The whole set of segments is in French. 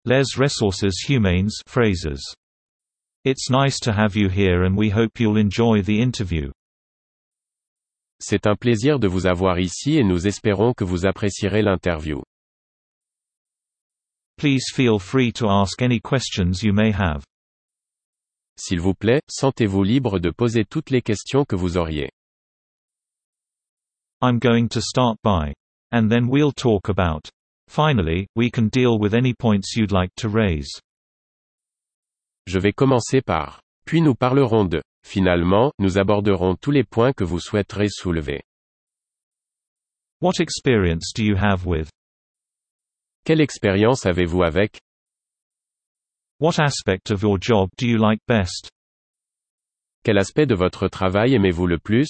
Les ressources humaines phrases. It's nice to have you here and we hope you'll enjoy the interview. C'est un plaisir de vous avoir ici et nous espérons que vous apprécierez l'interview. Please feel free to ask any questions you may have. S'il vous plaît, sentez-vous libre de poser toutes les questions que vous auriez. I'm going to start by. And then we'll talk about. Finally, we can deal with any points you'd like to raise. Je vais commencer par. Puis nous parlerons de. Finalement, nous aborderons tous les points que vous souhaiterez soulever. What experience do you have with? Quelle expérience avez-vous avec? What aspect of your job do you like best? Quel aspect de votre travail aimez-vous le plus?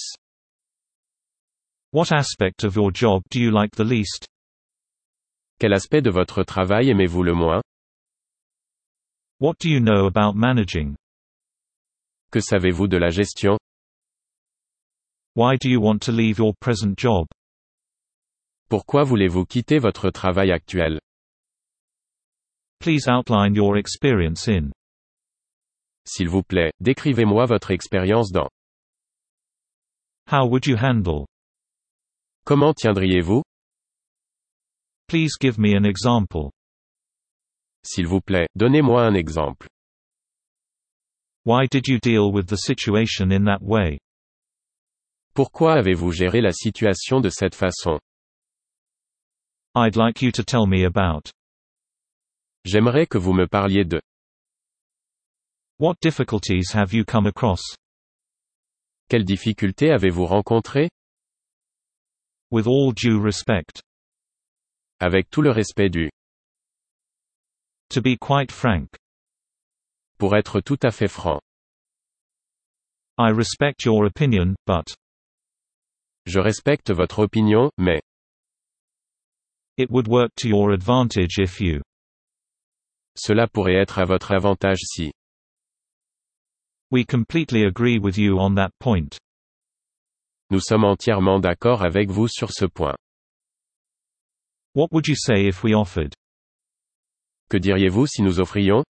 What aspect of your job do you like the least? Quel aspect de votre travail aimez-vous le moins? What do you know about managing? Que savez-vous de la gestion? Why do you want to leave your present job? Pourquoi voulez-vous quitter votre travail actuel? Please outline your experience in. S'il vous plaît, décrivez-moi votre expérience dans. How would you handle? Comment tiendriez-vous? Please give me an example. S'il vous plaît, donnez-moi un exemple. Why did you deal with the situation in that way? Pourquoi avez-vous géré la situation de cette façon? I'd like you to tell me about. J'aimerais que vous me parliez de. What difficulties have you come across? Quelles difficultés avez-vous rencontrées? With all due respect. Avec tout le respect dû. To be quite frank. Pour être tout à fait franc. I respect your opinion, but. Je respecte votre opinion, mais. It would work to your advantage if you. Cela pourrait être à votre avantage si. We completely agree with you on that point. Nous sommes entièrement d'accord avec vous sur ce point. What would you say if we offered? Que diriez-vous si nous offrions?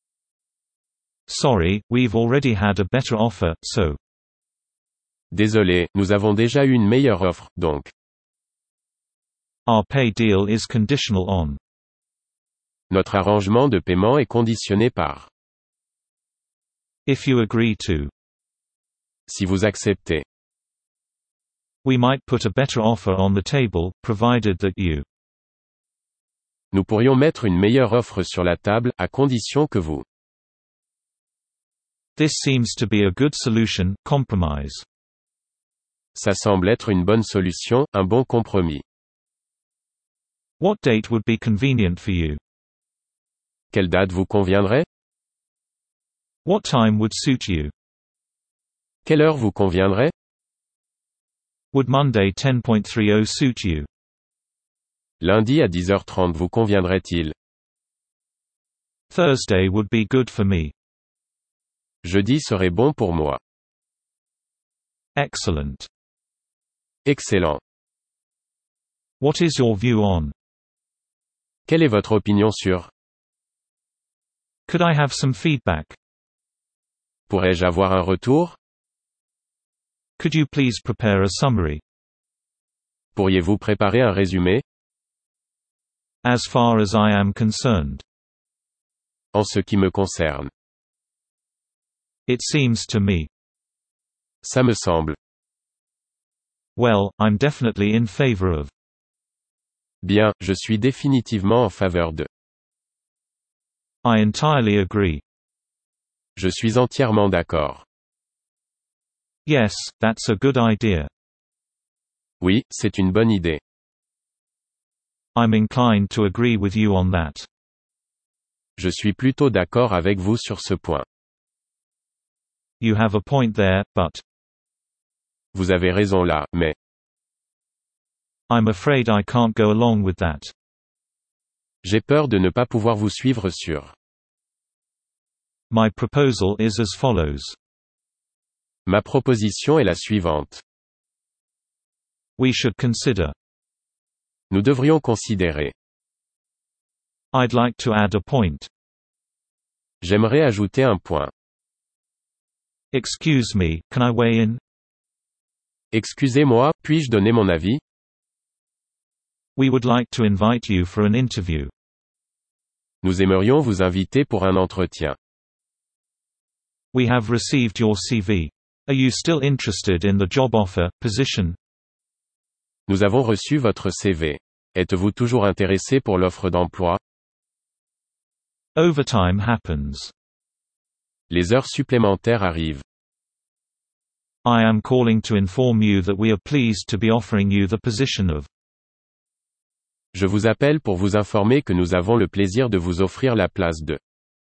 Sorry, we've already had a better offer, so. Désolé, nous avons déjà eu une meilleure offre, donc. Our pay deal is conditional on. Notre arrangement de paiement est conditionné par. If you agree to. Si vous acceptez. We might put a better offer on the table, provided that you. Nous pourrions mettre une meilleure offre sur la table, à condition que vous. This seems to be a good solution, compromise. Ça semble être une bonne solution, un bon compromis. What date would be convenient for you? Quelle date vous conviendrait? What time would suit you? Quelle heure vous conviendrait? Would Monday 10.30 suit you? Lundi à 10h30 vous conviendrait-il? Thursday would be good for me. Jeudi serait bon pour moi. Excellent. Excellent. What is your view on? Quelle est votre opinion sur? Could I have some feedback? Pourrais-je avoir un retour? Could you please prepare a summary? Pourriez-vous préparer un résumé? As far as I am concerned. En ce qui me concerne. It seems to me. Ça me semble. Well, I'm definitely in favor of. Bien, je suis définitivement en faveur de. I entirely agree. Je suis entièrement d'accord. Yes, that's a good idea. Oui, c'est une bonne idée. I'm inclined to agree with you on that. Je suis plutôt d'accord avec vous sur ce point. You have a point there, but. Vous avez raison là, mais. I'm afraid I can't go along with that. J'ai peur de ne pas pouvoir vous suivre sur. My proposal is as follows. Ma proposition est la suivante. We should consider. Nous devrions considérer. I'd like to add a point. J'aimerais ajouter un point. Excuse me, can I weigh in? Excusez-moi, puis-je donner mon avis? We would like to invite you for an interview. Nous aimerions vous inviter pour un entretien. We have received your CV. Are you still interested in the job offer, position? Nous avons reçu votre CV. Êtes-vous toujours intéressé pour l'offre d'emploi? Overtime happens. Les heures supplémentaires arrivent. I am calling to inform you that we are pleased to be offering you the position of. Je vous appelle pour vous informer que nous avons le plaisir de vous offrir la place de.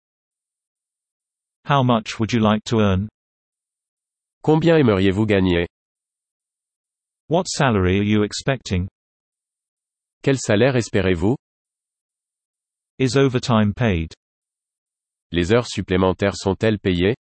How much would you like to earn? Combien aimeriez-vous gagner? What salary are you expecting? Quel salaire espérez-vous? Is overtime paid? Les heures supplémentaires sont-elles payées?